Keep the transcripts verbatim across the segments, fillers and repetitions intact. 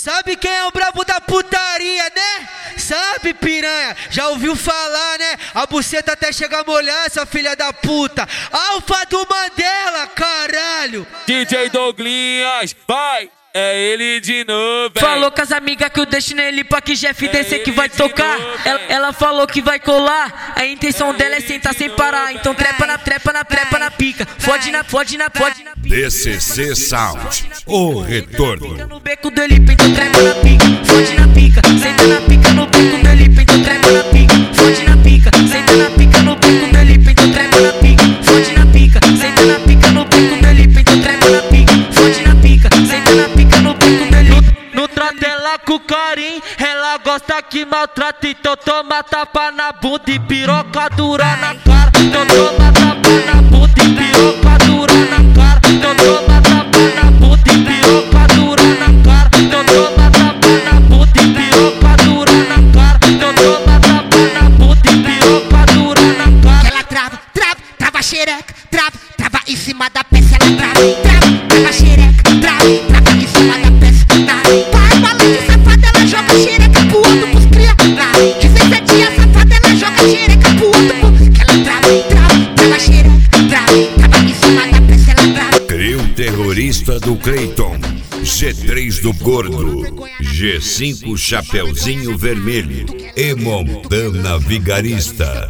Sabe quem é o brabo da putaria, né? Sabe, piranha? Já ouviu falar, né? A buceta até chegar a molhar, essa filha da puta. Alfa do Mandela, caralho. D J Douglinhas, vai! É ele de novo, véi. Falou com as amigas que eu deixo nele pra que Jeff descer que vai tocar. novo, ela, ela falou que vai colar. A intenção É dela é ele sentar de sem novo, parar. Então trepa na trepa na trepa na pica. Fode na, fode na, fode na pica. D C C Sound, o retorno. No beco do Elipa, então trepa na pica. Fode na pica, senta na pica no beco do Elipa, então trepa na pica. Fode na pica, senta na pica no beco do Elipa, então trepa na pica. Fode na pica, senta na pica no beco do Elipa, então trepa na pica. Fode na pica, senta na pica no beco do Elipa. No trata ela com carinho, ela gosta que maltrata, então toma tapa na bunda e piroca dura na cara. Então toma tapa na bunda e piroca dura na cara. Então toma tapa na bunda e piroca dura na cara. Então toma tapa na bunda e piroca dura na cara. Então toma tapa na bunda e piroca dura na cara. Ela trava, trava, trava a xereca, trava, trava em cima da peça, ela trava, trava, trava a xereca, trava, trava em cima da peça, trava. Vai, balança safada, ela joga a xereca pro outro pros cria, trava. De seis a dia, safada, ela joga a xereca pro outro pros... Que ela trava, trava, trava a xereca, trava, trava em cima da peça, ela trava. Trio terrorista do Cleiton, G três do Gordo, G cinco Chapeuzinho Vermelho e Montana Vigarista.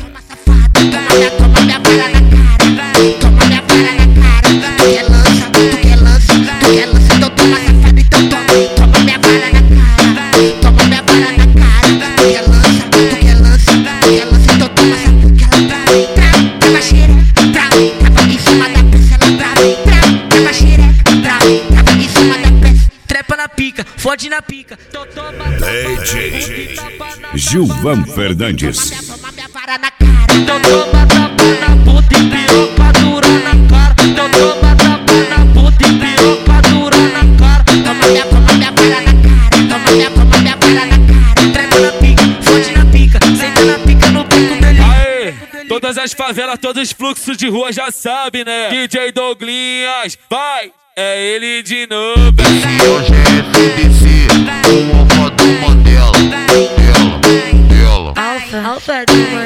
Toma minha, toma minha vara na cara, toma minha vara na cara. Tu quer lança, tu quer lança, tu quer lança, então toma safado, então toma. Toma minha vara na cara, toma minha vara na cara. Tu quer lança, tu quer lança, tu quer lança, então toma safado. Que ela trava, trava, trava xereca, trava, trava em cima da peça, ela trava, trava, trava xereca, trava, trava em cima da peça. Trepa na pica, fode na pica. Então toma D J Gilvan Fernandes. Toma minha vara na cara. Então toma tapa na bunda e piroca dura na cara. Então toma tapa na bunda e piroca dura na cara. Toma minha, toma minha vara na cara, toma minha, toma minha vara na cara. Trepa na pica, fode na pica, senta na pica no beco dele. Aê, todas as favelas, todos os fluxos de rua já sabe, né? D J Douglinhas, vai! É ele de novo, véi. Hoje é F D C, o Alfa do Mandela. Dela, dela. Alfa, alfa do